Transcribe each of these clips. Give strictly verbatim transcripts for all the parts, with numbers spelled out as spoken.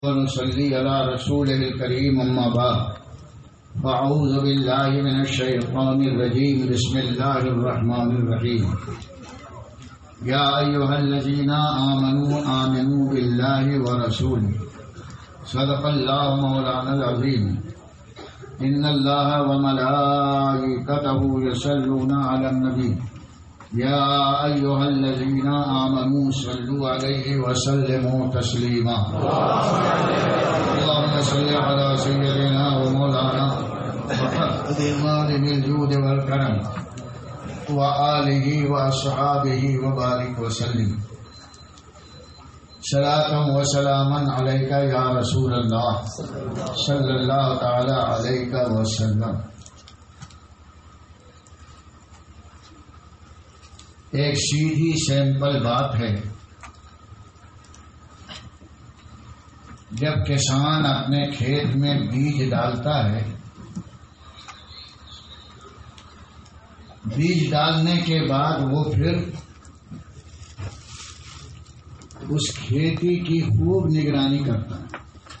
ونصلي على رسوله الكريم أما بعد فأعوذ بالله من الشيطان الرجيم بسم الله الرحمن الرحيم يا أيها الذين آمنوا آمنوا بالله ورسوله صدق الله مولانا العظيم إن الله وملائكته يصلون على النبي يا أيها الذين آمنوا صلوا عليه وسلموا تسليما اللهم صل على سيدنا ومولانا محمد المالك الجود والكرم وآله وأصحابه وبارك وسلم صلاة وسلاما عليك يا رسول الله صلى الله تعالى عليك وسلم. ایک سیدھی سیمپل بات ہے، جب کسان اپنے کھیت میں بیج ڈالتا ہے، بیج ڈالنے کے بعد وہ پھر اس کھیتی کی خوب نگرانی کرتا ہے.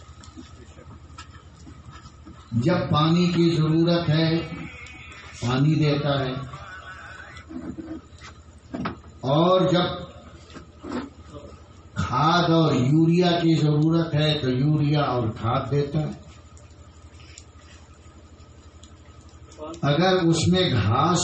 جب پانی کی ضرورت ہے پانی دیتا ہے، اور جب کھاد اور یوریا کی ضرورت ہے تو یوریا اور کھاد دیتا ہے. اگر اس میں گھاس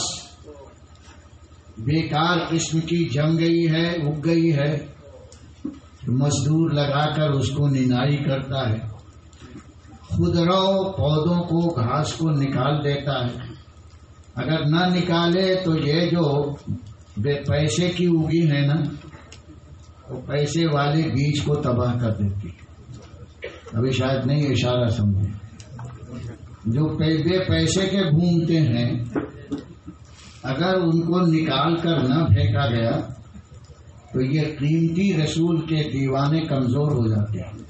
بیکار قسم کی جم گئی ہے، اگ گئی ہے، تو مزدور لگا کر اس کو ننائی کرتا ہے، خودرو پودوں کو گھاس کو نکال دیتا ہے. اگر نہ نکالے تو یہ جو بے پیسے کی اگی ہے نا، وہ پیسے والے بیج کو تباہ کر دیتی. ابھی شاید نہیں اشارہ سمجھے. جو بے پیسے کے گھومتے ہیں، اگر ان کو نکال کر نہ پھینکا گیا تو یہ قیمتی رسول کے دیوانے کمزور ہو جاتے ہیں.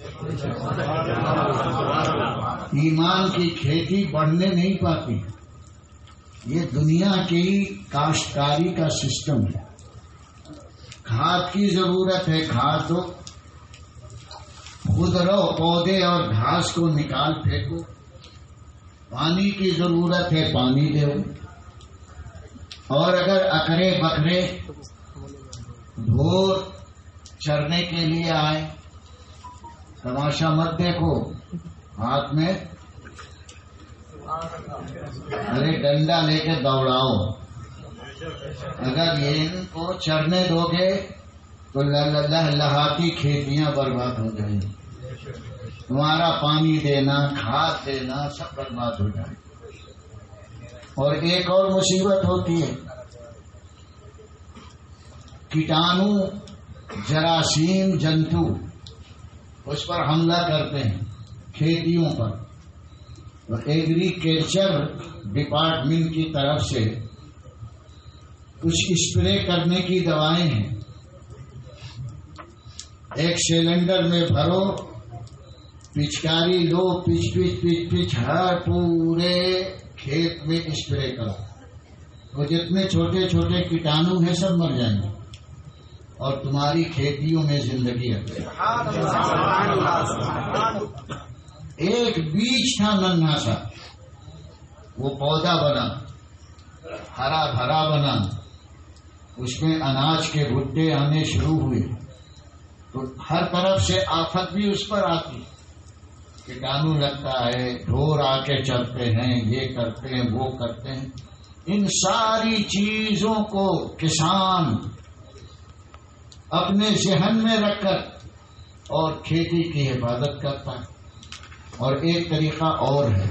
ایمان کی کھیتی بڑھنے نہیں پاتی. یہ دنیا کی کاشتکاری کا سسٹم ہے. کھاد کی ضرورت ہے، کھاد دو، خود رو پودے اور گھاس کو نکال پھینکو. پانی کی ضرورت ہے، پانی دو. اور اگر اکڑے بکرے ڈھور چرنے کے لیے آئے، تماشا مت دیکھو، ہاتھ میں ارے ڈنڈا لے کے دوڑاؤ. اگر یہ ان کو چرنے دو گے تو لہلاتی کھیتیاں برباد ہو جائیں گی. تمہارا پانی دینا، کھاد دینا سب برباد ہو جائے. اور ایک اور مصیبت ہوتی ہے، کیٹانو جراثیم جنتو اس پر حملہ کرتے ہیں کھیتیوں پر. ایگریکلچر ڈپارٹمنٹ کی طرف سے کچھ اسپرے کرنے کی دوائیں ہیں. ایک سلنڈر میں بھرو، پچکاری لو، پچ پچ پچ پچ ہر پورے کھیت میں اسپرے کرو. وہ جتنے چھوٹے چھوٹے کیٹانو ہیں سب مر جائیں گے اور تمہاری کھیتیوں میں زندگی ہے. ایک بیج تھا ننھا سا، وہ پودا بنا، ہرا بھرا بنا، اس میں اناج کے بھٹے آنے شروع ہوئے تو ہر طرف سے آفت بھی اس پر آتی. کیٹانو لگتا ہے، ڈھور آ کے چلتے ہیں، یہ کرتے ہیں، وہ کرتے ہیں. ان ساری چیزوں کو کسان اپنے ذہن میں رکھ کر اور کھیتی کی حفاظت کرتا ہے. اور ایک طریقہ اور ہے،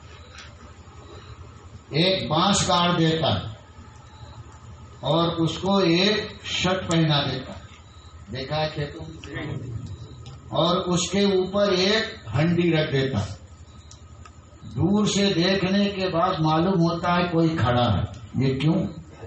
ایک بانس کاٹ دیتا ہے اور اس کو ایک شرٹ پہنا دیتا ہے، دیکھا ہے کھیتوں، اور اس کے اوپر ایک ہنڈی رکھ دیتا ہے. دور سے دیکھنے کے بعد معلوم ہوتا ہے کوئی کھڑا ہے. یہ کیوں؟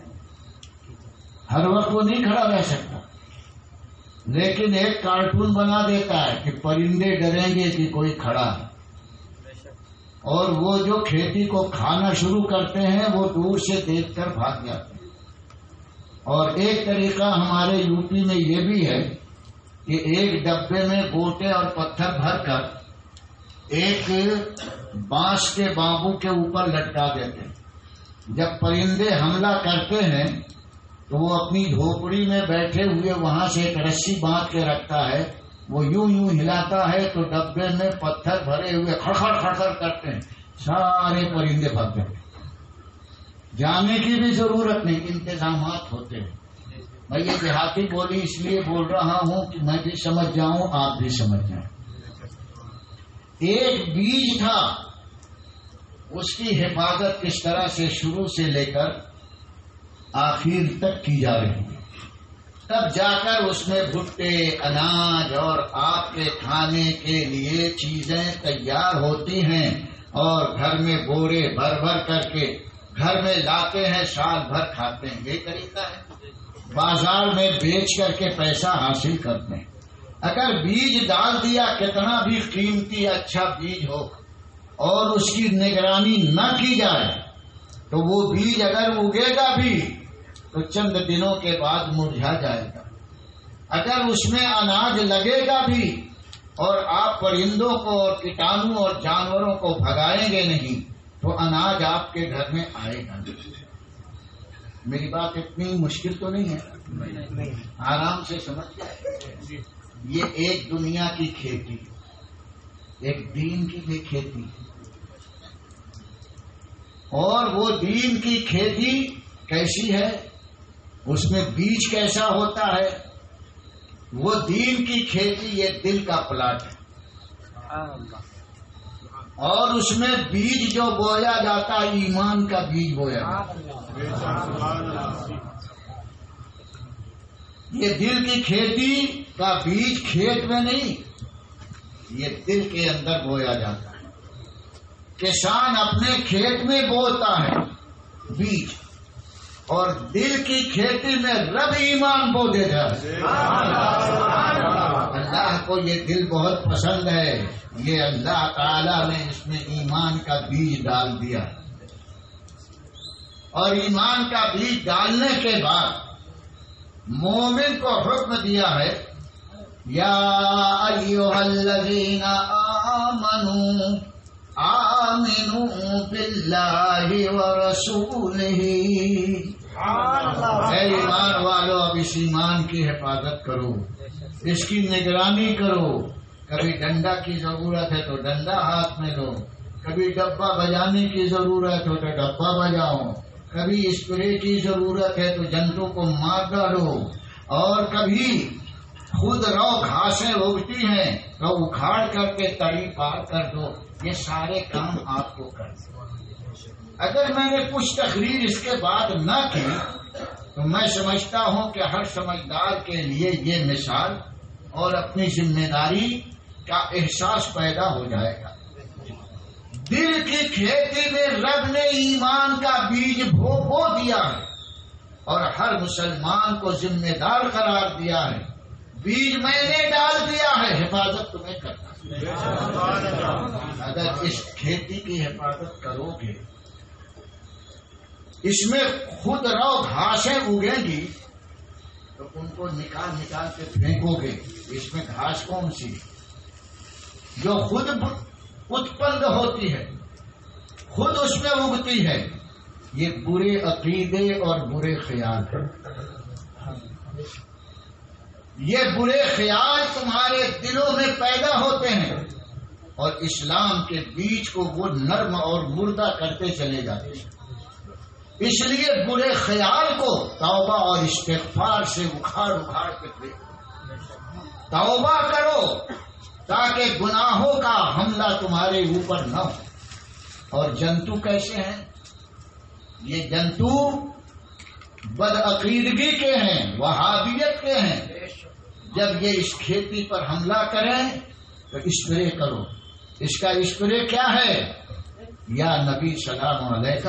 ہر وقت وہ نہیں کھڑا رہ سکتا، لیکن ایک کارٹون بنا دیتا ہے کہ پرندے ڈریں گے کہ کوئی کھڑا ہے، اور وہ جو کھیتی کو کھانا شروع کرتے ہیں وہ دور سے دیکھ کر بھاگ جاتے ہیں. اور ایک طریقہ ہمارے یو پی میں یہ بھی ہے کہ ایک ڈبے میں گوٹے اور پتھر بھر کر ایک بانس کے بامبو کے اوپر لٹکا دیتے ہیں۔ جب پرندے حملہ کرتے ہیں تو وہ اپنی جھوپڑی میں بیٹھے ہوئے وہاں سے ایک رسی باندھ کے رکھتا ہے، وہ یوں یوں ہلاتا ہے تو ڈبے میں پتھر بھرے ہوئے کھڑکھڑ کھڑکھڑ کرتے ہیں، سارے پرندے بھاگ جاتے ہیں۔ جانے کی بھی ضرورت نہیں، انتظامات ہوتے ہیں۔ میں یہ دیہاتی بولی اس لیے بول رہا ہوں کہ میں بھی سمجھ جاؤں، آپ بھی سمجھ جائیں۔ ایک بیج تھا، اس کی حفاظت کس طرح سے شروع سے لے کر آخر تک کی جا رہی ہے، تب جا کر اس میں بھٹے، اناج اور آپ کے کھانے کے لیے چیزیں تیار ہوتی ہیں، اور گھر میں بورے بھر بھر کر کے گھر میں لاتے ہیں، سال بھر کھاتے ہیں۔ یہ طریقہ ہے، بازار میں بیچ کر کے پیسہ حاصل کرتے ہیں۔ اگر بیج ڈال دیا، کتنا بھی قیمتی اچھا بیج ہو، اور اس کی نگرانی نہ کی جائے تو وہ بیج اگر اگے گا بھی تو چند دنوں کے بعد مرجھا جائے گا۔ اگر اس میں اناج لگے گا بھی اور آپ پرندوں کو اور کیٹانو اور جانوروں کو بھگائیں گے نہیں تو اناج آپ کے گھر میں آئے گا نہیں۔ میری بات اتنی مشکل تو نہیں ہے، آرام سے سمجھ جائے۔ یہ ایک دنیا کی کھیتی، ایک دین کی بھی کھیتی، اور وہ دین کی کھیتی کیسی ہے، اس میں بیج کیسا ہوتا ہے۔ وہ دین کی کھیتی یہ دل کا پلاٹ ہے، اور اس میں بیج جو بویا جاتا ہے ایمان کا بیج بویا جاتا ہے۔ یہ دل کی کھیتی کا بیج کھیت میں نہیں، یہ دل کے اندر بویا جاتا ہے۔ کسان اپنے کھیت میں بوتا ہے بیج، اور دل کی کھیتی میں رب ایمان بو دیتا ہے۔ اللہ کو یہ دل بہت پسند ہے، یہ اللہ تعالی نے اس میں ایمان کا بیج ڈال دیا، اور ایمان کا بیج ڈالنے کے بعد مومن کو حکم دیا ہے، یا ایھا الذین آمنوا آمنوا باللہ ورسولہ، اے ایمان والو اب اس ایمان کی حفاظت کرو، اس کی نگرانی کرو۔ کبھی ڈنڈا کی ضرورت ہے تو ڈنڈا ہاتھ میں لو، کبھی ڈبہ بجانے کی ضرورت ہو تو ڈبہ بجاؤ، کبھی اسپرے کی ضرورت ہے تو جنتوں کو مار ڈالو، اور کبھی خود رو گھاسیں اگتی ہیں تو اکھاڑ کر کے تڑی پار کر دو۔ یہ سارے کام آپ کو کر دو۔ اگر میں نے کچھ تقریر اس کے بعد نہ کی تو میں سمجھتا ہوں کہ ہر سمجھدار کے لیے یہ مثال اور اپنی ذمہ داری کا احساس پیدا ہو جائے گا۔ دل کی کھیتی میں رب نے ایمان کا بیج بو بو دیا ہے، اور ہر مسلمان کو ذمہ دار قرار دیا ہے۔ بیج میں نے ڈال دیا ہے، حفاظت تمہیں کرنا ہے۔ اگر اس کھیتی کی حفاظت کرو گے، اس میں خود رو گھاسیں اگیں گی تو ان کو نکال نکال کے پھینکو گے۔ اس میں گھاس کون سی جو خود اتپن ہوتی ہے، خود اس میں اگتی ہے؟ یہ برے عقیدے اور برے خیال ہیں۔ یہ برے خیال تمہارے دلوں میں پیدا ہوتے ہیں، اور اسلام کے بیج کو وہ نرم اور مردہ کرتے چلے جاتے ہیں۔ اس لیے برے خیال کو توبہ اور استغفار سے اکھاڑ اکھاڑ کے پھینکو۔ توبہ کرو تاکہ گناہوں کا حملہ تمہارے اوپر نہ ہو۔ اور جنتو کیسے ہیں؟ یہ جنتو بدعقیدگی کے ہیں، وہابیت کے ہیں۔ جب یہ اس کھیتی پر حملہ کریں تو اسپرے کرو۔ اس کا اسپرے کیا ہے؟ یا نبی سلام علیکہ،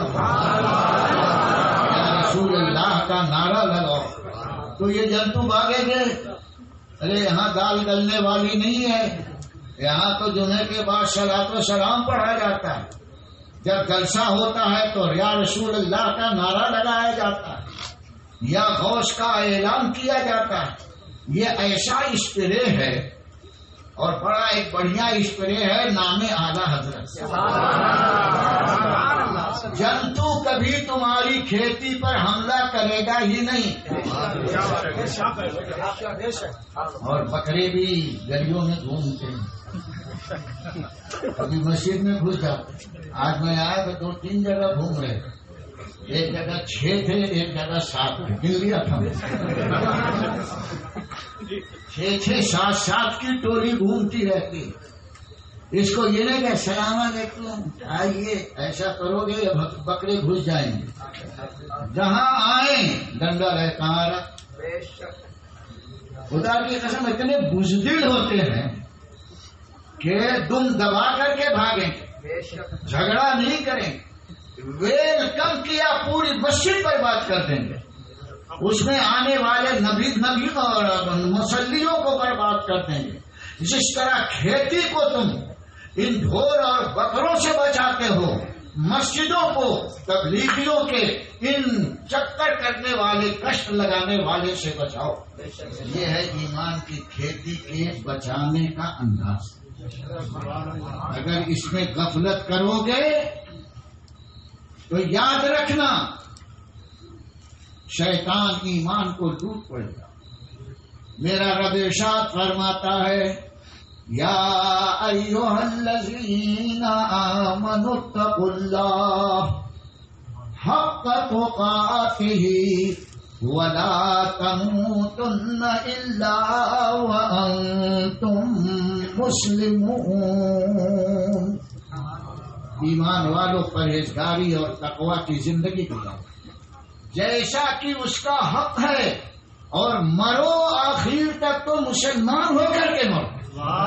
یا رسول اللہ کا نعرہ لگاؤ تو یہ جنتو بھاگیں گے۔ ارے یہاں دال گلنے والی نہیں ہے، یہاں تو جمعے کے بعد صلاۃ و سلام پڑھا جاتا ہے۔ جب جلسہ ہوتا ہے تو یا رسول اللہ کا نعرہ لگایا جاتا ہے، یا غوث کا اعلان کیا جاتا ہے۔ یہ ایسا اسپرے ہے اور بڑا ایک بڑھیا اسپرے ہے، نام اعلی حضرت۔ جنتو کبھی تمہاری کھیتی پر حملہ کرے گا ہی نہیں، اور بکرے بھی گلیوں میں گھومتے ہیں، ابھی مسجد میں گھس جاتے۔ آج میں آیا تو دو تین جگہ گھوم رہے، ایک جگہ چھ تھے، ایک جگہ سات تھے، گن لیا تھا، چھ چھ سات سات کی ٹولی گھومتی رہتی۔ اس کو یہ نہیں کہ السلام علیکم آئیے، ایسا کرو گے بکرے گھس جائیں گے، جہاں آئیں ڈنڈا رہے کہاں رہا۔ خدا کی قسم اتنے بزدل ہوتے ہیں کہ دم دبا کر کے بھاگیں، جھگڑا نہیں کریں، ویلکم کیا پوری مسجد پر بات کر دیں گے، اس میں آنے والے نبی نبی اور مسلیوں کو برباد کر دیں گے۔ جس طرح کھیتی کو تم ان ڈھور اور بکروں سے بچاتے ہو، مسجدوں کو تبلیغیوں کے ان چکر کرنے والے کشت لگانے والے سے بچاؤ۔ یہ ہے ایمان کی کھیتی کے بچانے کا انداز۔ اگر اس میں غفلت کرو گے تو یاد رکھنا شیطان ایمان کو لوٹ پڑے گا۔ میرا رب ارشاد فرماتا ہے، یا ایھا الذین آمنوا اتقوا اللہ حق تقاتہ ولا تموتن الا وانتم مسلمون۔ ایمان والوں پرہیزگاری اور تقوی کی زندگی گزارو جیسا کہ اس کا حق ہے، اور مرو آخر تک تو مسلمان ہو کر کے مرو۔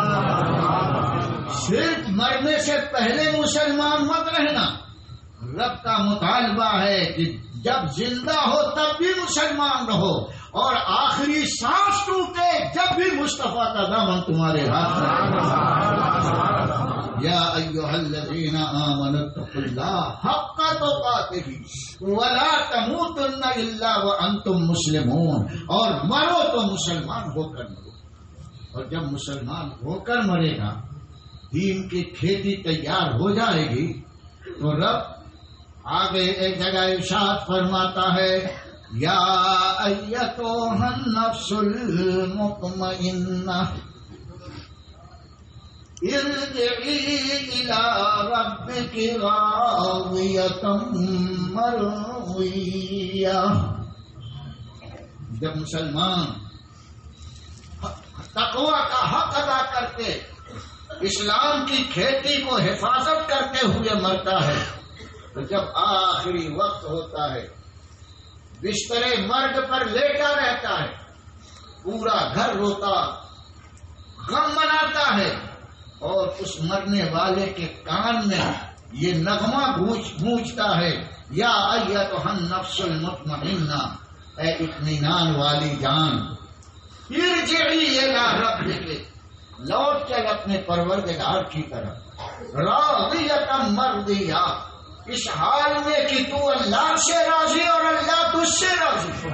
صرف مرنے سے پہلے مسلمان مت رہنا۔ رب کا مطالبہ ہے کہ جب زندہ ہو تب بھی مسلمان رہو، اور آخری سانس ٹوٹے جب بھی مصطفیٰ کا دامن تمہارے ہاتھ میں۔ یا ایھا الذین آمنوا اتقوا اللہ حق تقاتہ ولا تموتن الا وانتم مسلمون، اور مرو تو مسلمان ہو کر مرو۔ اور جب مسلمان ہو کر مرے گا، دین کی کھیتی تیار ہو جائے گی، تو رب آگے ایک جگہ ارشاد فرماتا ہے، یا ایتھا النفس المطمئنہ ارجعی الی ربک راضیۃ مرضیہ۔ جب مسلمان تقوی کا حق ادا کرتے، اسلام کی کھیتی کو حفاظت کرتے ہوئے مرتا ہے، تو جب آخری وقت ہوتا ہے، بستر مرگ پر لیٹا رہتا ہے، پورا گھر روتا غم مناتا ہے، اور اس مرنے والے کے کان میں یہ نغمہ گونج گونجتا ہے، یا ایھا النفس المطمئنہ، اے اطمینان والی جان، ارجعی الی ربک، لوٹ چل اپنے پروردگار کی طرف، راضیۃ مرضیہ، اس حال میں کہ تو اللہ سے راضی اور اللہ تجھ سے راضی۔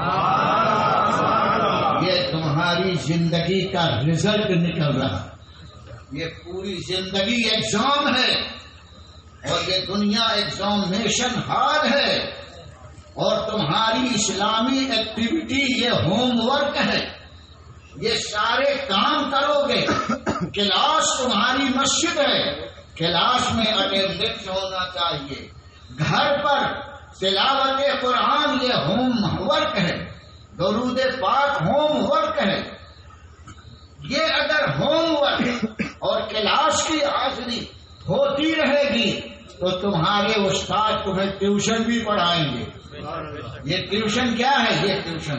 یہ تمہاری زندگی کا رزلٹ نکل رہا ہے۔ یہ پوری زندگی ایگزام ہے، اور یہ دنیا ایگزامینیشن ہال ہے، اور تمہاری اسلامی ایکٹیویٹی یہ ہوم ورک ہے۔ یہ سارے کام کرو گے، کلاس تمہاری مسجد ہے، کلاس میں اٹینڈنس ہونا چاہیے، گھر پر تلاوت قرآن یہ ہوم ورک ہے، درود پاک ہوم ورک ہے۔ یہ اگر ہوم ورک اور کلاس کی حاضری ہوتی رہے گی تو تمہارے استاد تمہیں ٹیوشن بھی پڑھائیں گے۔ یہ ٹیوشن کیا ہے؟ یہ ٹیوشن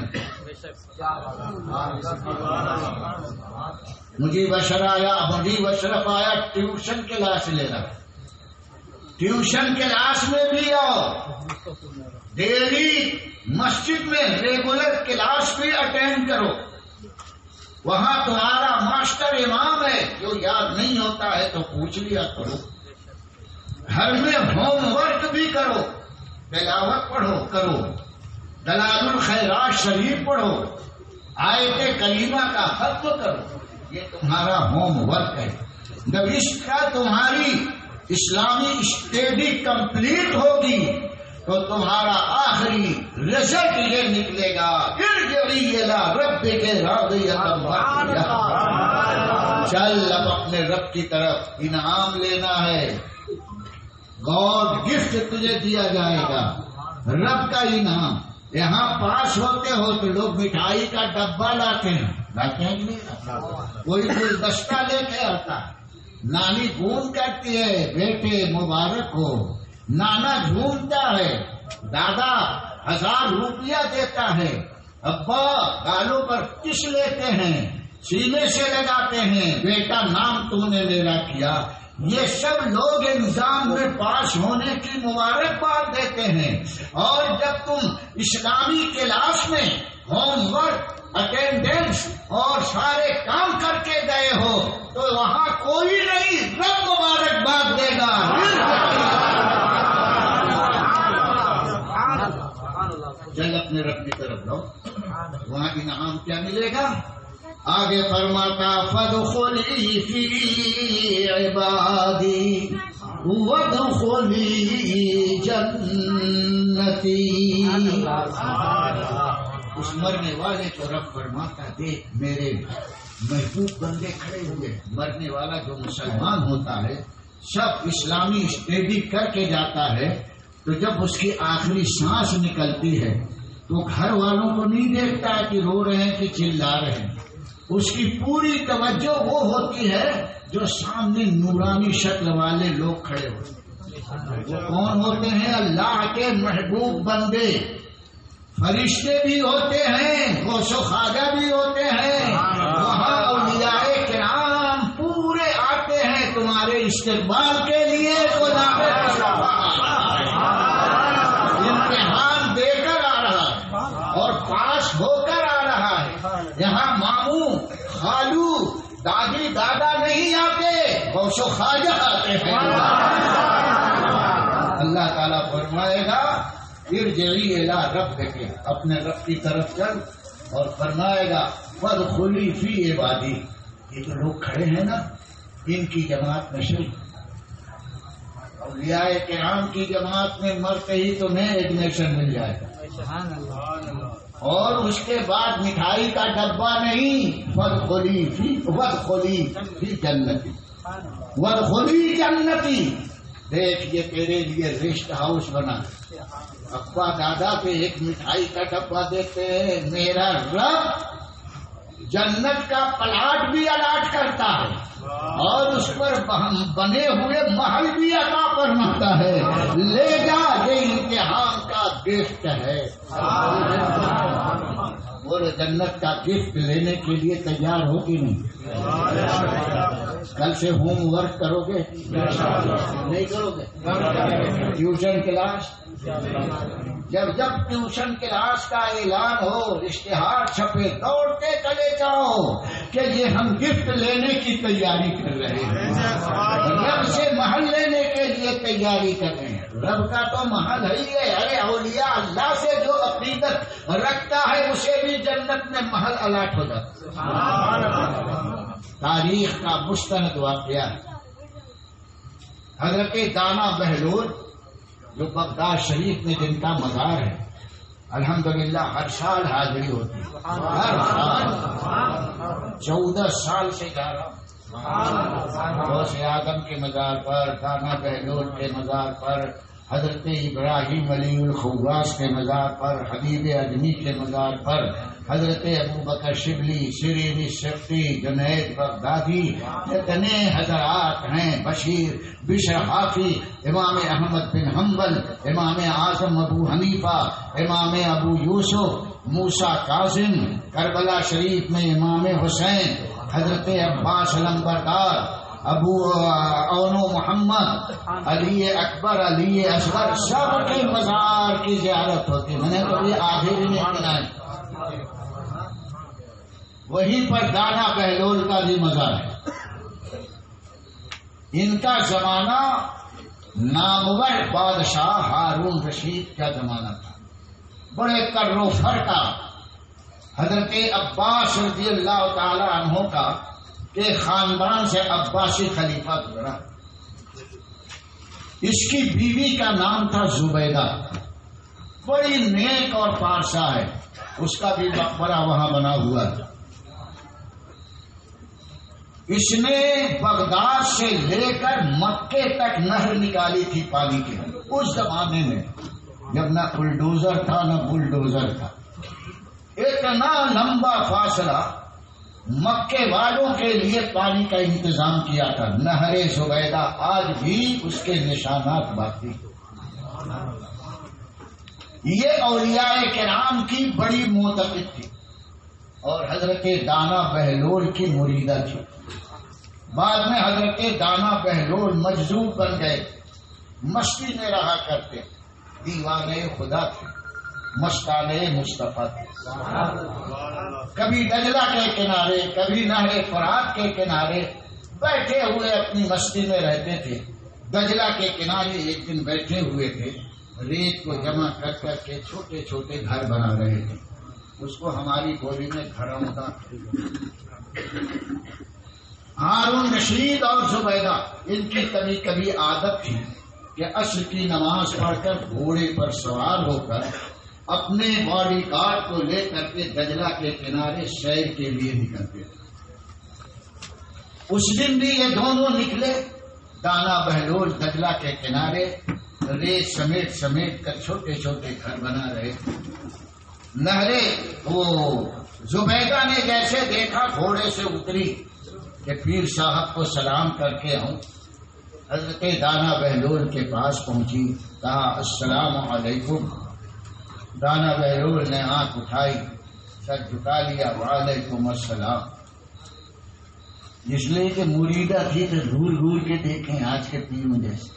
مجھے بشر آیا مجھے بشرف آیا ٹیوشن کلاس لینا، ٹیوشن کلاس میں بھی آؤ، ڈیلی مسجد میں ریگولر کلاس بھی اٹینڈ کرو، وہاں تمہارا ماسٹر امام ہے، جو یاد نہیں ہوتا ہے تو پوچھ لیا کرو، گھر میں ہوم ورک بھی کرو، تلاوت پڑھو کرو، دلائل الخیرات شریف پڑھو، آیت کریمہ کا حفظ کرو، یہ تمہارا ہوم ورک ہے۔ جب اس کا تمہاری اسلامی اسٹڈی کمپلیٹ ہوگی تو تمہارا آخری رزلٹ یہ نکلے گا، ارجعی الی ربک راضیۃ مرضیہ۔ چل اب اپنے رب کی طرف، انعام لینا ہے، گاڈ گفٹ تجھے دیا جائے گا، رب کا انعام۔ یہاں پاس ہوتے ہو تو لوگ مٹھائی کا ڈبہ لاتے ہیں، لاتے ہیں کہ نہیں؟ کوئی گلدستہ لے کے آتا ہے، نانی گون کرتی ہے بیٹے مبارک ہو، نانا جھومتا ہے، دادا ہزار روپیہ دیتا ہے، ابا گالوں پر کس لیتے ہیں، سینے سے لگاتے ہیں، بیٹا نام تو نے میرا کیا۔ یہ سب لوگ ایگزام میں پاس ہونے کی مبارکباد دیتے ہیں، اور جب تم اسلامی کلاس میں ہوم ورک، اٹینڈنس اور سارے کام کر کے گئے ہو تو وہاں کوئی نہیں، رب مبارکباد دے گا۔ چل اپنے رب کی طرف لو، وہاں انعام کیا ملے گا؟ آگے فرماتا فادخلی فی عبادی وادخلی جنتی۔ اس مرنے والے کو رب فرماتا دیکھ میرے محبوب بندے کھڑے ہوئے، مرنے والا جو مسلمان ہوتا ہے سب اسلامی اسٹڈی کر کے جاتا ہے، تو جب اس کی آخری سانس نکلتی ہے تو گھر والوں کو نہیں دیکھتا کہ رو رہے ہیں کہ چلا رہے ہیں، اس کی پوری توجہ وہ ہوتی ہے جو سامنے نورانی شکل والے لوگ کھڑے ہوتے ہیں۔ وہ کون ہوتے ہیں؟ اللہ کے محبوب بندے، فرشتے بھی ہوتے ہیں، غوث و خواجہ بھی ہوتے ہیں، وہاں اولیاء کرام پورے آتے ہیں تمہارے استقبال کے لیے۔ تو امتحان دے کر آ رہا ہے اور پاس ہو کر آ رہا ہے، یہاں ماموں خالو دادی دادا نہیں آتے، غوث و خواجہ آتے ہیں۔ اللہ تعالیٰ فرمائے گا ارجعی الی ربک، اپنے رب کی طرف چل، اور فرمائے گا فادخلی فی عبادی۔ یہ جو لوگ کھڑے ہیں نا ان کی جماعت میں شریک، اولیاء کرام کی جماعت میں مرتے ہی تمہیں ایڈمیشن مل جائے گا، اور اس کے بعد مٹھائی کا ڈبہ نہیں، وادخلی فی وادخلی فی جنتی، وادخلی جنتی۔ دیکھ یہ تیرے لیے ریسٹ ہاؤس بنا، ابا دادا پہ ایک مٹھائی کا ڈبہ دیتے ہیں، میرا رب جنت کا پلاٹ بھی الاٹ کرتا ہے اور اس پر بنے ہوئے محل بھی عطا فرماتا ہے، لے جا یہ امتحان کا گفٹ ہے۔ وہ جنت کا گفٹ لینے کے لیے تیار ہو کہ نہیں؟ کل سے ہوم ورک کرو گے نہیں کرو گے؟ ٹیوشن کلاس، جب جب ٹیوشن کلاس کا اعلان ہو، اشتہار چھپے، دوڑتے چلے جاؤ کہ یہ ہم گفٹ لینے کی تیاری کر رہے ہیں، رب سے محل لینے کے لیے تیاری کر رہے ہیں۔ رب کا تو محل ہے ہی ہے، ارے اولیاء اللہ سے جو عقیدت رکھتا ہے اسے بھی جنت میں محل الاٹ ہو جاتا ہے۔ تاریخ کا مستند واقعہ، حضرت دانا بہلول جو بغداد شریف میں جن کا مزار ہے، الحمدللہ ہر سال حاضری ہوتی ہے، ہر سال چودہ سال سے جا رہا ہوں، غوث اعظم کے مزار پر، دانا بہلول کے مزار پر، حضرت ابراہیم علی الخواص کے مزار پر، حبیب اجمی کے مزار پر، حضرت ابو بکر شبلی، شرینی شفتی، جنید بغدادی، جتنے حضرات ہیں، بشیر بشر حافی، امام احمد بن حنبل، امام اعظم ابو حنیفہ، امام ابو یوسف، موسیٰ کاظم، کربلا شریف میں امام حسین، حضرت عباس علمبردار، ابو اونو محمد، علی اکبر، علی اصغر، سب کے مزار کی زیارت ہوتی ہے۔ میں نے کبھی آدھے بھی نہیں سنا ہے، وہیں پر دانا بہلول کا بھی مزار ہے۔ ان کا زمانہ نامور بادشاہ ہارون رشید کا زمانہ تھا، بڑے کر و فر کا حضرت عباس رضی اللہ تعالی عنہ کا کہ خاندان سے عباسی خلیفہ گزرا. اس کی بیوی کا نام تھا زبیدہ، بڑی نیک اور پارسا ہے. اس کا بھی مقبرہ وہاں بنا ہوا ہے. اس نے بغداد سے لے کر مکے تک نہر نکالی تھی پانی کی. اس زمانے میں جب نہ بلڈوزر تھا نہ بلڈوزر تھا، اتنا لمبا فاصلہ مکے والوں کے لیے پانی کا انتظام کیا تھا. نہر زبیدہ آج بھی اس کے نشانات باقی. یہ اولیاء کرام کی بڑی معتقد تھی اور حضرت دانا بہلول کی مریدہ تھی. بعد میں حضرت دانا بہلول مجذوب بن گئے، مستی میں رہا کرتے، دیوانے خدا تھے، مستانے مصطفیٰ تھے. کبھی دجلہ کے کنارے، کبھی نہر فرات کے کنارے بیٹھے ہوئے اپنی مستی میں رہتے تھے. دجلہ کے کنارے ایک دن بیٹھے ہوئے تھے، ریت کو جمع کر کر کے چھوٹے چھوٹے گھر بنا رہے تھے. اس کو ہماری بولی میں گھڑوندا. ہارون رشید اور زبیدہ ان کی کبھی کبھی عادت تھی کہ عصر کی نماز پڑھ کر گھوڑے پر سوار ہو کر اپنے باڈی گارڈ کو لے کر کے دجلہ کے کنارے سیر کے لیے نکلتے تھے. اس دن بھی یہ دونوں نکلے. دانا بہلول دجلہ کے کنارے ریت سمیٹ سمیٹ کر چھوٹے چھوٹے گھر بنا رہے تھے. نہرے وہ زبیدہ نے جیسے دیکھا گھوڑے سے اتری کہ پیر صاحب کو سلام کر کے آؤں. حضرت دانا بہلول کے پاس پہنچی، کہا السلام علیکم. دانا بہلول نے آنکھ اٹھائی، سر جھکا لیا، وعلیکم السلام. اس لیے کہ مریدہ تھی تو گھور گھور کے دیکھیں آج کے پیروں جیسے.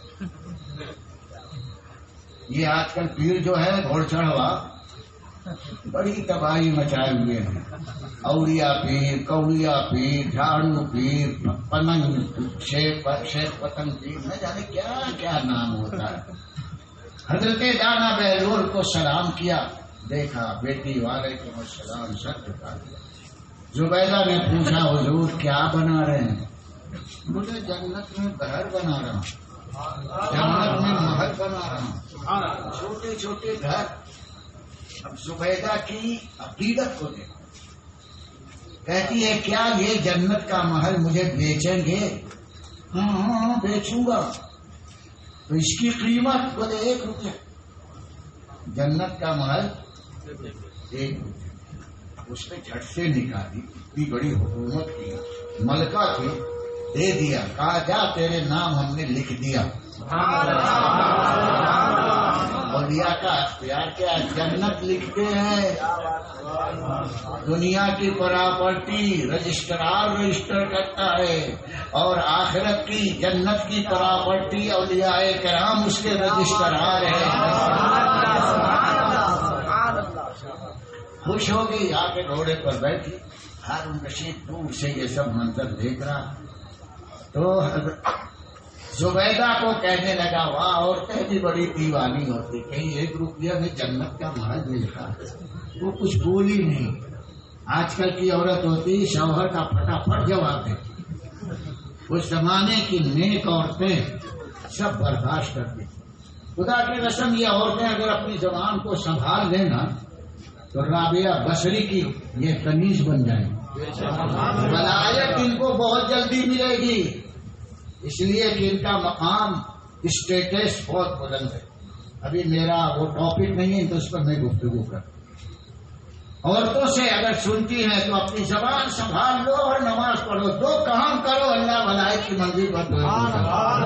یہ آج کل پیر جو ہے گھوڑ چڑھوا بڑی تباہی مچائے ہوئے ہیں. اوڑیا پیر، کوڑیا پیر، جھاڑو پیر، پننگ شیخ شیخ پتنگ پیر، نہ جانے کیا کیا نام ہوتا ہے. حضرت دانا بہلول کو سلام کیا، دیکھا بیٹی وعلیکم السلام، سر جھکا دیا. زبیدہ نے پوچھا حضور کیا بنا رہے ہیں؟ مجھے جنت میں گھر بنا رہا ہوں، جنت میں محل بنا رہا ہوں، چھوٹے چھوٹے گھر. اب زبیدہ کی عقیدت کو دیکھو، کہتی ہے کیا یہ جنت کا محل مجھے بیچیں گے؟ ہاں ہاں بیچوں گا. تو اس کی قیمت بولے ایک روپیہ. جنت کا محل ایک روپیہ. اس نے جھٹ سے نکالی، اتنی بڑی حکومت کی ملکہ تھی، دے دیا. کہا جا تیرے نام ہم نے لکھ دیا. اولیاء کا اختیار کیا؟ جنت لکھتے ہیں. دنیا کی پراپرٹی رجسٹرار رجسٹر کرتا ہے اور آخرت کی جنت کی پراپرٹی اولیاء کرام اس کے رجسٹرار ہیں. خوش ہو گئی، آ کے گھوڑے پر بیٹھی. ہارون رشید دور سے یہ سب منظر دیکھ رہا تو زبیدہ کو کہنے لگا واہ عورتیں بھی بڑی دیوانی ہوتی، کہیں ایک روپیہ میں جنت کا محل ملتا. وہ کچھ بولی نہیں. آج کل کی عورت ہوتی شوہر کا پھٹافٹ جواب دیتی. اس زمانے کی نیک عورتیں سب برداشت کرتی. خدا کی قسم یہ عورتیں اگر اپنی زبان کو سنبھال لینا تو رابعہ بصری کی یہ کنیز بن جائیں. ولایت ان کو بہت جلدی ملے گی، اس لیے کہ ان کا مقام اسٹیٹس بہت بلند ہے. ابھی میرا وہ ٹاپک نہیں ہے تو اس پر میں گفتگو کر. عورتوں سے اگر سنتی ہیں تو اپنی زبان سنبھال لو اور نماز پڑھو، دو کام کرو، اللہ ولایت کی منزل پر پہنچو.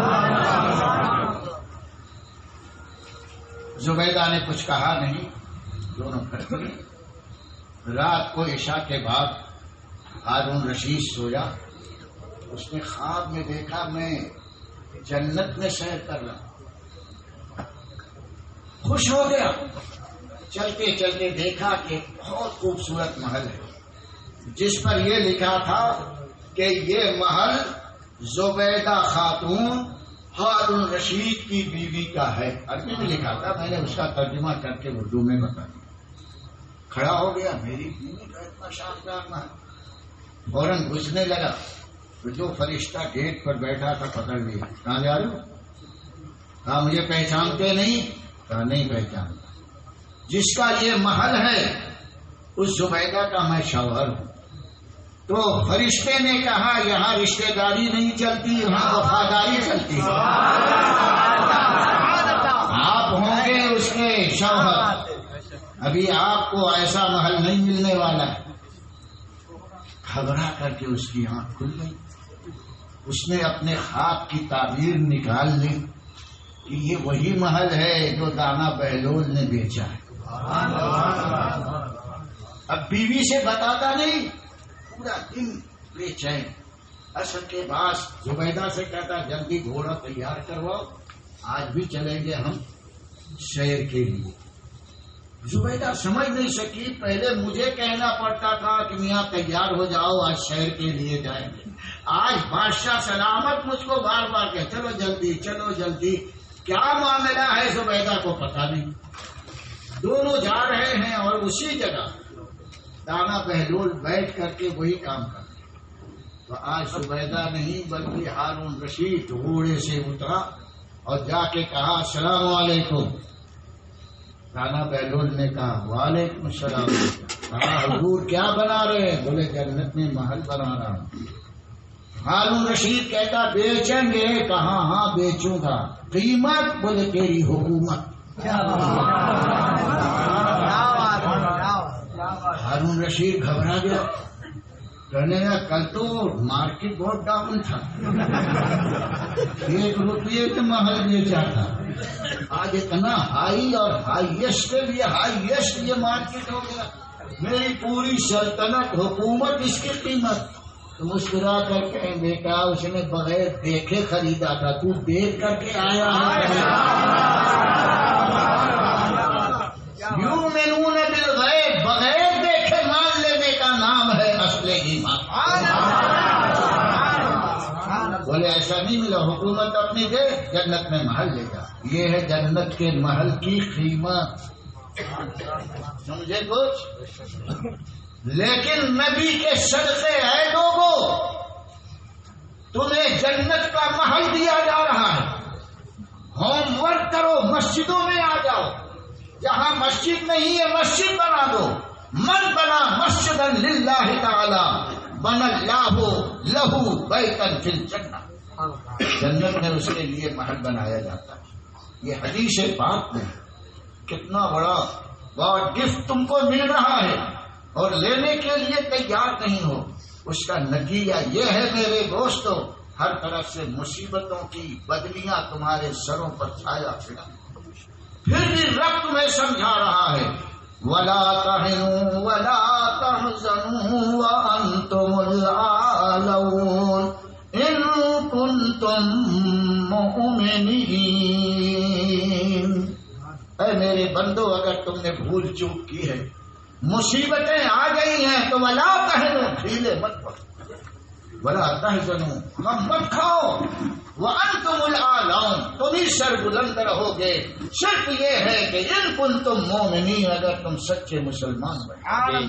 زبیدہ نے کچھ کہا نہیں، دونوں کھڑے ہوئے. رات کو عشاء کے بعد ہارون رشید سویا. اس نے خواب میں دیکھا میں جنت میں سیر کر رہا ہوں. خوش ہو گیا. چلتے چلتے دیکھا کہ بہت خوبصورت محل ہے جس پر یہ لکھا تھا کہ یہ محل زبیدہ خاتون ہارون رشید کی بیوی کا ہے. عربی میں لکھا تھا، میں نے اس کا ترجمہ کر کے اردو میں بتا دیا. کھڑا ہو گیا، میری بیوی کا اتنا شاندار محل، فوراً گھسنے لگا تو جو فرشتہ گیٹ پر بیٹھا تھا پکڑ لیا، کہاں جا رہے ہو؟ کہا مجھے پہچانتے نہیں؟ کہا نہیں پہچانتا، جس کا یہ محل ہے اس زبیدہ کا میں شوہر ہوں۔ تو فرشتے نے کہا یہاں رشتہ داری نہیں چلتی، یہاں وفاداری چلتی ہے، آپ ہوں گے اس کے شوہر، ابھی آپ کو ایسا محل نہیں ملنے والا ہے۔ گھبرا کر کے اس کی آنکھ کھل گئی، اس نے اپنے خواب کی تعبیر نکال لی کہ یہ وہی محل ہے جو دانا بہلول نے بیچا ہے۔ اب بیوی سے بتاتا نہیں، پورا دن بے چین، عصر کے بعد زبیدہ سے کہتا جلدی گھوڑا تیار کرواؤ، آج بھی چلیں گے ہم شہر کے لیے۔ زبیدہ سمجھ نہیں سکی، پہلے مجھے کہنا پڑتا تھا کہ میاں تیار ہو جاؤ آج شہر کے لیے جائیں گے، آج بادشاہ سلامت مجھ کو بار بار کہ چلو جلدی چلو جلدی، کیا معاملہ ہے زبیدہ کو پتا نہیں۔ دونوں جا رہے ہیں اور اسی جگہ دانا بہلول بیٹھ کر کے وہی کام کرتے، تو آج زبیدہ نہیں بلکہ ہارون رشید گھوڑے سے اترا اور جا کے کہا السلام علیکم۔ دانا بہلول نے کہا وعلیکم السلام۔ کہا حضور کیا بنا رہے ہیں؟ بولے جنت میں محل بنا رہا ہوں۔ ہارون رشید کہتا بیچیں گے؟ کہا ہاں بیچوں گا۔ قیمت؟ بولے تیری حکومت۔ ہارون رشید گھبرا گیا، کہنے لگا کل تو مارکیٹ بہت ڈاؤن تھا، ایک روپیے کے محل بیچا تھا، آج اتنا ہائی اور ہائیسٹ کے لیے ہائیسٹ یہ مارکیٹ ہو گیا، میری پوری سلطنت حکومت اس کی قیمت۔ تو مسکرا کر کہ بیٹا اس نے بغیر دیکھے خریدا تھا، تو دیکھ کر کے آیا ہے۔ یؤمنون بالغیب، بغیر دیکھے مان لینے کا نام ہے اصل ایمان۔ بولے ایسا نہیں ملا، حکومت اپنی دے، جنت میں محل لے جا، یہ ہے جنت کے محل کی قیمت۔ سمجھے کچھ؟ لیکن نبی کے صدقے ہے لوگوں، تمہیں جنت کا محل دیا جا رہا ہے، ہوم ورک کرو، مسجدوں میں آ جاؤ، جہاں مسجد نہیں ہے مسجد بنا دو، من بنا مسجدا للہ تعالی بنا اللہ لہو بیتا فی الجنہ، جنت میں اس کے لیے محل بنایا جاتا ہے۔ یہ حدیث پاک میں کتنا بڑا گاڈ گفٹ تم کو مل رہا ہے اور لینے کے لیے تیار نہیں ہو، اس کا نتیجہ یہ ہے میرے دوستو، ہر طرف سے مصیبتوں کی بدلیاں تمہارے سروں پر چھایا پھرا، پھر بھی رب تمہیں سمجھا رہا ہے وَلَا تَهِنُوا وَلَا تَحْزَنُوا وَأَنْتُمُ الْأَعْلَوْنَ إِن كُنتُم مُؤْمِنِينَ۔ اے میرے بندو، اگر تم نے بھول چوک کی ہے، مصیبتیں آ گئی ہیں تو وَلَا تَهِنُوا، ڈھیلے مت پڑو، وَلَا تَحْزَنُوا، غم مت کھاؤ، وَأَنْتُمُ الْأَعْلَوْنَ، تم ہی سر بلند رہو گے، صرف یہ ہے کہ ان کنتم مومنین، اگر تم سچے مسلمان بنے۔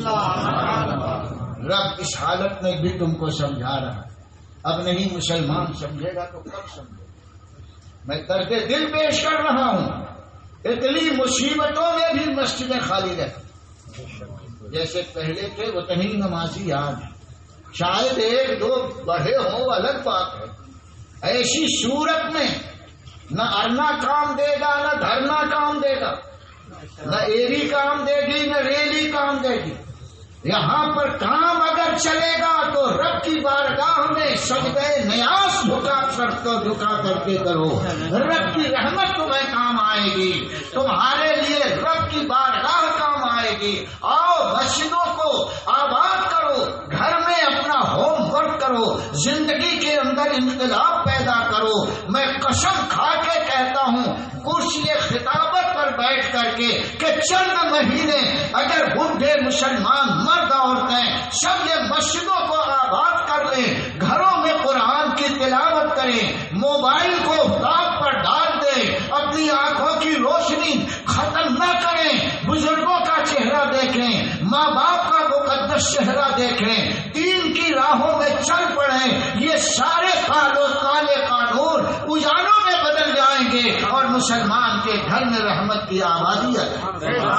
رب اس حالت میں بھی تم کو سمجھا رہا ہے، اب نہیں مسلمان سمجھے گا تو کب سمجھے گا؟ میں درد دل پیش کر رہا ہوں، اتنی مصیبتوں میں بھی مسجدیں خالی رہتی، جیسے پہلے تھے اتنی نمازی آج ہیں، شاید ایک دو بڑھے ہوں الگ بات ہے، ایسی صورت میں نہ ارنا کام دے گا نہ دھرنا کام دے گا، نہ ایری کام دے گی نہ ریلی کام دے گی، یہاں پر کام اگر چلے گا تو رب کی بارگاہ میں سجدہ نیاز جھکا کر تو جھکا کر کے کرو، رب کی رحمت تمہیں کام آئے گی، تمہارے لیے رب کی بارگاہ کام آئے گی۔ آؤ مسجدوں کو آباد کرو، گھر میں اپنا ہوم ورک کرو، زندگی کے اندر انقلاب پیدا کرو۔ میں قسم کھا کے کہتا ہوں کرسی خطابت پر بیٹھ کر کے کہ چند مہینے اگر بوڑھے مسلمان مرد عورتیں سب یہ مسجدوں کو آباد کر لیں، گھروں میں قرآن کی تلاوت کریں، موبائل کو داغ پر ڈال دیں، اپنی آنکھوں کی روشنی ختم نہ کریں، بزرگوں کا چہرہ دیکھیں، ماں باپ کا مقدس چہرہ دیکھیں، دین کی راہوں میں چل پڑیں، یہ سارے کالے قانون اجالوں میں بدل جائیں گے اور مسلمان کے گھر میں رحمت کی آبادی آ جائے گی۔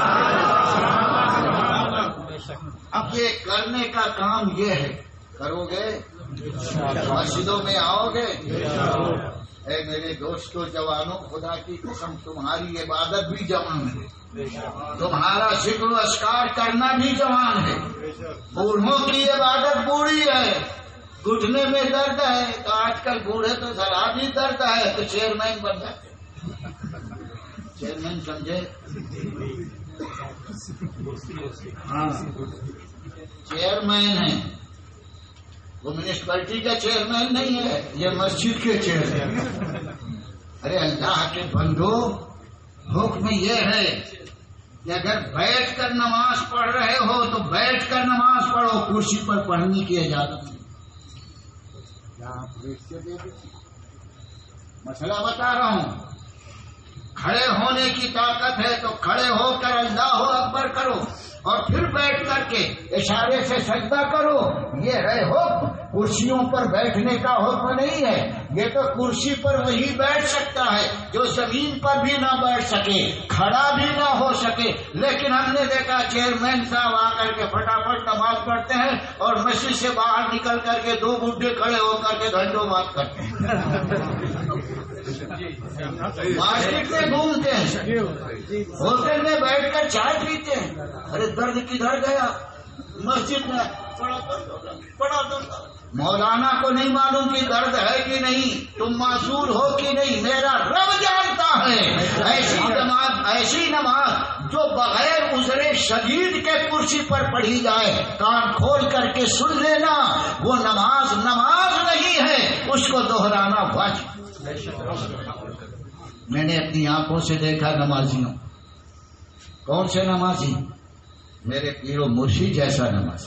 اب یہ کرنے کا کام یہ ہے، کرو گے مسجدوں میں آؤ گے۔ اے میرے دوستو جوانوں، خدا کی قسم تمہاری عبادت بھی جوان ہے، تمہارا ذکر و اذکار کرنا بھی جوان ہے، بوڑھوں کی عبادت بوڑھی ہے، گھٹنے میں درد ہے تو آج کل بوڑھے تو ذرا بھی درد ہے تو چیئرمین بن جاتے، چیئرمین سمجھے؟ ہاں چیئرمین ہے، وہ میونسپلٹی کا چیئرمین نہیں ہے، یہ مسجد کے چیئرمین۔ ارے اللہ کے بندو، حکم یہ ہے کہ اگر بیٹھ کر نماز پڑھ رہے ہو تو بیٹھ کر نماز پڑھو، کرسی پر پڑھنے کی اجازت نہیں۔ مسئلہ بتا رہا ہوں، کھڑے ہونے کی طاقت ہے تو کھڑے ہو کر اللہ اکبر کرو اور پھر بیٹھ کر کے اشارے سے سجدہ کرو، یہ ہے حکم۔ کرسیوں پر بیٹھنے کا حکم نہیں ہے، یہ تو کرسی پر وہی بیٹھ سکتا ہے جو زمین پر بھی نہ بیٹھ سکے، کھڑا بھی نہ ہو سکے۔ لیکن ہم نے دیکھا چیئرمین صاحب آ کر کے فٹافٹ نماز پڑھتے ہیں اور مسجد سے باہر نکل کر کے دو بڈھے کھڑے ہو کر کے گھنٹوں بات کرتے ہیں، مارکیٹ میں گھومتے ہیں، ہوٹل میں بیٹھ کر چائے پیتے ہیں۔ ارے درد کدھر گیا؟ مسجد میں پڑا پڑا درد۔ مولانا کو نہیں معلوم کہ درد ہے کہ نہیں، تم معذور ہو کہ نہیں، میرا رب جانتا ہے۔ ایسی نماز ایسی نماز جو بغیر عذر شدید کے کرسی پر پڑھی جائے، کان کھول کر کے سن لینا، وہ نماز نماز نہیں ہے، اس کو دہرانا واجب۔ میں نے اپنی آنکھوں سے دیکھا نمازیوں، کون سے نمازی؟ میرے پیر و مرشد جیسا نمازی۔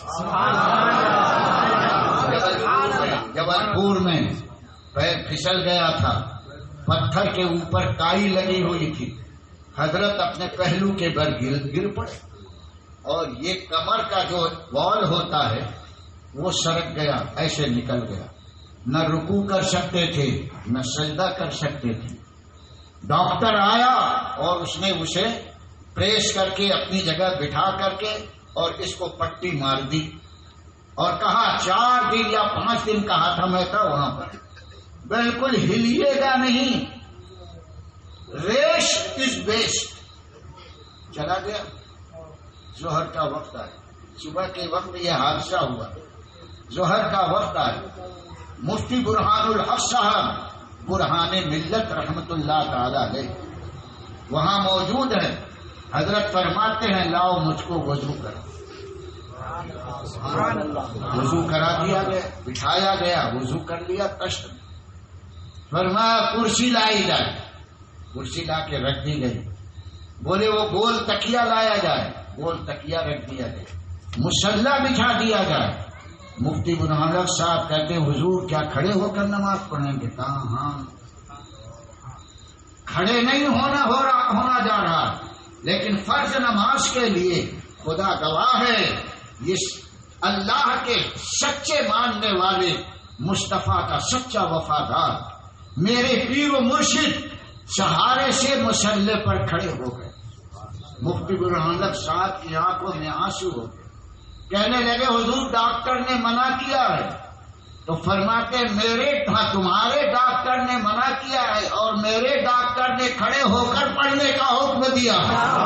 جبل پور میں پیر پھسل گیا تھا، پتھر کے اوپر کائی لگی ہوئی تھی، حضرت اپنے پہلو کے بل گر گر پڑے اور یہ کمر کا جو وال ہوتا ہے وہ سرک گیا، ایسے نکل گیا، نہ رکوع کر سکتے تھے نہ سجدہ کر سکتے تھے۔ ڈاکٹر آیا اور اس نے اسے پریس کر کے اپنی جگہ بٹھا کر کے اور اس کو پٹی مار دی اور کہا چار دن یا پانچ دن کہا تھا میں تھا وہاں پر، بالکل ہلیے گا نہیں، ریسٹ از بیسٹ۔ چلا گیا، ظہر کا وقت آیا، صبح کے وقت یہ حادثہ ہوا، ظہر کا وقت آیا، مفتی برہان الحق صاحب برہان ملت رحمت اللہ تعالی علیہ وہاں موجود ہے، حضرت فرماتے ہیں لاؤ مجھ کو وضو کرا، وضو کرا دیا گیا، بٹھایا گیا، وضو کر لیا، تشت فرمایا کرسی لائی جائے، کرسی لا کے رکھ دی گئی، بولے وہ گول تکیا لایا جائے، گول تکیا رکھ دیا گیا، مصلی بچھا دیا جائے۔ مفتی برہان الحق صاحب کہتے ہیں حضور کیا کھڑے ہو کر نماز پڑھیں گے؟ کہا ہاں، کھڑے نہیں ہونا ہو رہا ہونا جا رہا، لیکن فرض نماز کے لیے خدا گواہ ہے، اس اللہ کے سچے ماننے والے مصطفیٰ کا سچا وفادار میرے پیر و مرشد سہارے سے مصلی پر کھڑے ہو گئے۔ مفتی برہان الحق صاحب کی آنکھوں میں آنسو ہو گئے، کہنے لگے حضور ڈاکٹر نے منع کیا ہے، تو فرماتے میرے تمہارے ڈاکٹر نے منع کیا ہے اور میرے ڈاکٹر نے کھڑے ہو کر پڑھنے کا حکم دیا۔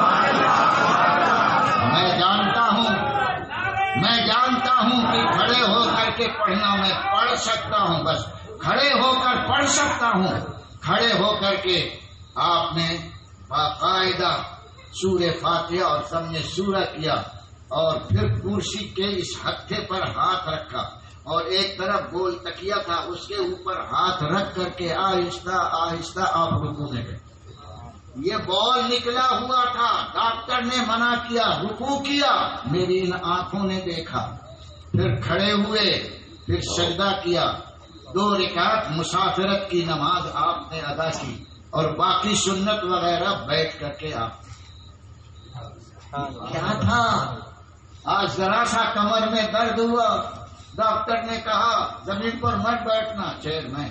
میں جانتا ہوں میں جانتا ہوں کہ کھڑے ہو کر کے پڑھنا میں پڑھ سکتا ہوں، بس کھڑے ہو کر پڑھ سکتا ہوں۔ کھڑے ہو کر کے آپ نے باقاعدہ سورہ فاتحہ اور سب نے سورہ کیا اور پھر کرسی کے اس ہتھے پر ہاتھ رکھا اور ایک طرف گول تکیا تھا اس کے اوپر ہاتھ رکھ کر کے آہستہ آہستہ آپ رکوع میں گئے۔ یہ بال نکلا ہوا تھا، ڈاکٹر نے منع کیا، رکوع کیا، میری ان آنکھوں نے دیکھا، پھر کھڑے ہوئے، پھر سجدہ کیا، دو رکعت مسافرت کی نماز آپ نے ادا کی اور باقی سنت وغیرہ بیٹھ کر کے آپ کیا تھا آج ذرا سا کمر میں درد ہوا، ڈاکٹر نے کہا زمین پر مت بیٹھنا، چیر میں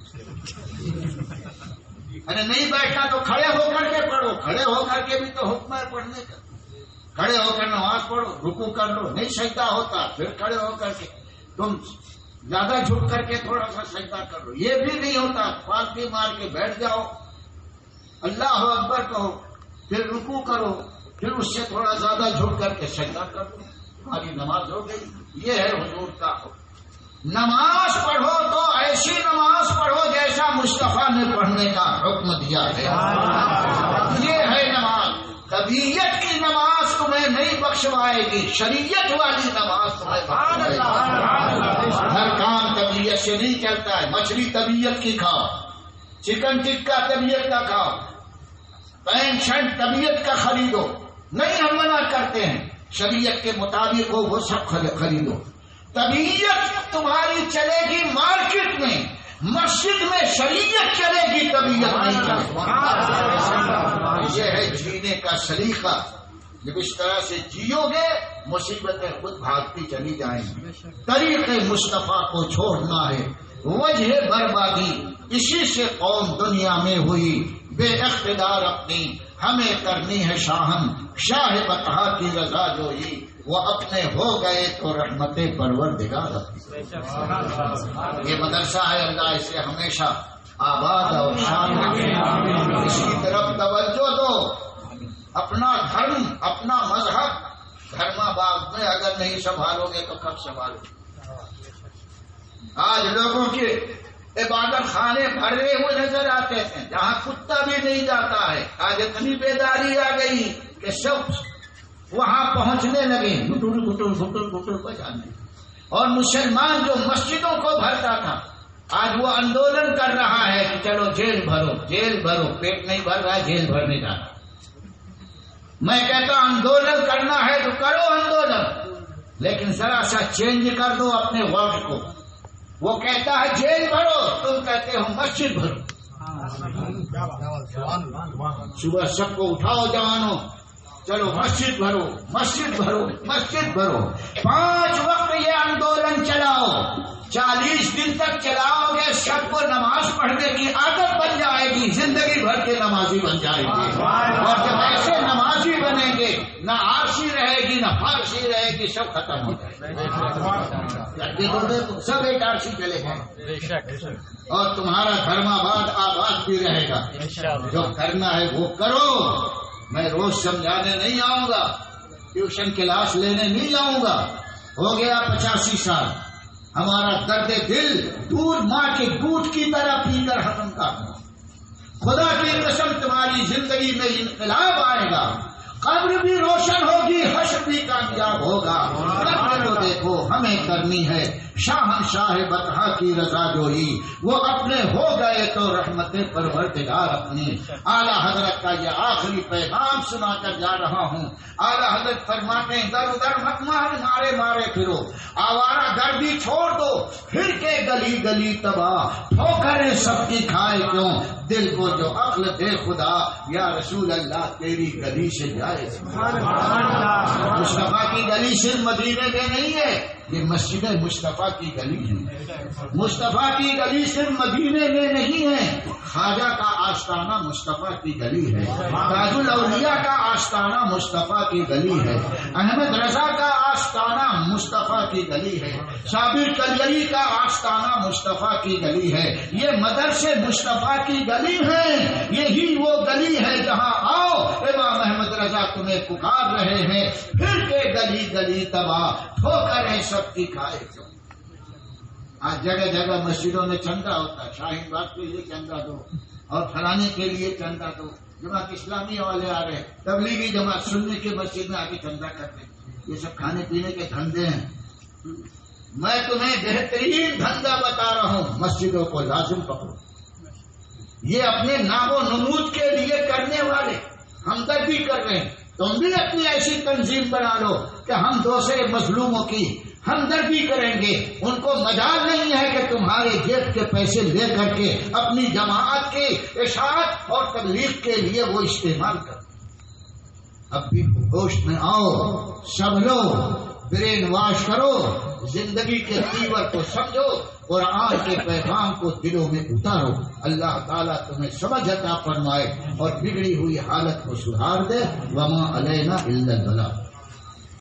ارے نہیں بیٹھنا تو کھڑے ہو کر کے پڑھو، کھڑے ہو کر کے بھی تو حکم ہے پڑھنے کا، کھڑے ہو کر نماز پڑھو، رکوع کر لو، نہیں سجدہ ہوتا پھر کھڑے ہو کر کے تم زیادہ جھک کر کے تھوڑا سا سجدہ کر لو، یہ بھی نہیں ہوتا، پالٹی مار کے بیٹھ جاؤ، اللہ اکبر کہو، پھر رکوع کرو، پھر اس سے تھوڑا زیادہ جھک کر کے سجدہ کر لو، تمہاری نماز ہو گئی۔ یہ ہے حضور کا حکم۔ نماز پڑھو تو ایسی نماز پڑھو جیسا مصطفیٰ نے پڑھنے کا حکم دیا ہے، یہ ہے نماز۔ طبیعت کی نماز تمہیں نہیں بخشوائے گی، شریعت والی نماز تمہیں بخشوائے گی۔ ہر کام طبیعت سے نہیں چلتا ہے، مچھلی طبیعت کی کھاؤ، چکن ٹکا طبیعت کا کھاؤ، پینٹ شرٹ طبیعت کا خریدو، نہیں ہم منع کرتے ہیں، شریعت کے مطابق ہو وہ سب خریدو۔ طبیعت تمہاری چلے گی مارکیٹ میں، مسجد میں شریعت چلے گی، طبیعت نہیں چلے گی۔ یہ ہے جینے کا سلیقہ، جب اس طرح سے جیو گے مصیبتیں خود بھاگتی چلی جائیں گی۔ طریق مصطفیٰ کو چھوڑنا ہے وجہ بربادی، اسی سے قوم دنیا میں ہوئی بے اقتدار، اپنی ہمیں کرنی ہے شاہن، شاہ بطحا کی رضا جوئی، وہ اپنے ہو گئے تو رحمت پروردگار۔ یہ مدرسہ ہے، اللہ اسے ہمیشہ آباد اور شان رکھے، اس کی طرف توجہ دو۔ اپنا دھرم، اپنا مذہب دھرما باغ میں اگر نہیں سنبھالو گے تو کب سنبھالو گے؟ آج لوگوں کے عبادت خانے بھرے ہوئے نظر آتے ہیں، جہاں کتا بھی نہیں جاتا ہے۔ آج اتنی بیداری آ گئی کہ سب وہاں پہنچنے لگے، گٹر گٹر گٹر گٹر بجانے، اور مسلمان جو مسجدوں کو بھرتا تھا آج وہ آندولن کر رہا ہے کہ چلو جیل بھرو، جیل بھرو، پیٹ نہیں بھر رہا ہے جیل بھرنے جانا۔ میں کہتا آندولن کرنا ہے تو کرو آندولن، لیکن ذرا سا چینج کر دو اپنے ورڈ کو۔ وہ کہتا ہے جیل بھرو، تم کہتے ہو مسجد بھرو۔ صبح سب کو اٹھاؤ جوانوں، چلو مسجد بھرو، مسجد بھرو، مسجد بھرو۔ پانچ وقت یہ آندولن چلاؤ، چالیس دن تک چلاؤ گے، سب کو نماز پڑھنے کی عادت بن جائے گی، زندگی بھر کے نمازی بن جائیں گے۔ اور جب ایسے نمازی بنیں گے، نہ عارشی رہے گی نہ فارسی رہے گی، سب ختم ہو جائے گا، سب ایک عارشی چلے گئے، اور تمہارا دھرم آباد آباد بھی رہے گا۔ جو کرنا ہے وہ کرو۔ میں روز سمجھانے نہیں آؤں گا، ٹیوشن کلاس لینے نہیں آؤں گا۔ ہو گیا پچاسی سال، ہمارا درد دل دودھ ماں کے دودھ کی طرح پی کر ختم کرنا۔ خدا کی قسم تمہاری زندگی میں انقلاب آئے گا، قبر بھی روشن ہوگی، حشر بھی کامیاب ہوگا۔ کرنے کو دیکھو، ہمیں کرنی ہے شاہنشاہ بطحا کی رضا جوئی، وہ اپنے ہو گئے تو رحمت پروردگار اپنی۔ اعلیٰ حضرت کا یہ آخری پیغام سنا کر جا رہا ہوں۔ اعلیٰ حضرت فرماتے ہیں ادھر ادھر مت مارے مارے پھرو، آوارہ گردی چھوڑ دو، پھر کے گلی گلی تباہ، ٹھوکریں سب کی کھائے کیوں، دل کو جو عقل دے خدا، یا رسول اللہ تیری گلی سے جائے۔ مصطفیٰ کی گلی صرف مدینے میں نہیں ہے، یہ مسجد مصطفیٰ کی گلی ہے۔ مصطفیٰ کی گلی صرف مدینے میں نہیں ہے، خواجہ کا آستانہ مصطفیٰ کی گلی ہے، تاج الاولیاء کا آستانہ مصطفیٰ کی گلی ہے، احمد رضا کا آستانہ مصطفیٰ کی گلی ہے، صابر کلیری کا آستانہ مصطفیٰ کی گلی ہے۔ یہ مدرسے مصطفیٰ کی گلی ہے، یہی وہ گلی ہے جہاں آؤ امام احمد رضا تمہیں پکار رہے ہیں، پھر کے گلی گلی تباہ، ٹھوکریں سب کی کھائے کیوں۔ آج جگہ جگہ مسجدوں میں چندہ ہوتا ہے، شاہین باغ کے لیے چندہ دو اور فلانے کے لیے چندہ دو۔ جماعت اسلامی والے آ رہے، تبلیغی جماعت سننے کے مسجد میں آ کے چندہ کرتے، یہ سب کھانے پینے کے دھندے ہیں۔ میں تمہیں بہترین دھندا بتا رہا ہوں، مسجدوں کو لازم پکڑو۔ یہ اپنے نام و نمود کے لیے کرنے والے ہمدردی کر رہے ہیں، تم بھی اپنی ایسی تنظیم بنا لو کہ ہم دوسرے مظلوموں کی ہمدردی کریں گے۔ ان کو مجال نہیں ہے کہ تمہارے جیب کے پیسے لے کر کے اپنی جماعت کے اشاعت اور تبلیغ کے لیے وہ استعمال کریں۔ اب بھی ہوش میں آؤ، سنبھلو، برین واش کرو، زندگی کے تیور کو سمجھو، قرآن کے پیغام کو دلوں میں اتارو۔ اللہ تعالیٰ تمہیں سمجھ عطا فرمائے اور بگڑی ہوئی حالت کو سدھار دے۔ وما علینا الا البلاغ۔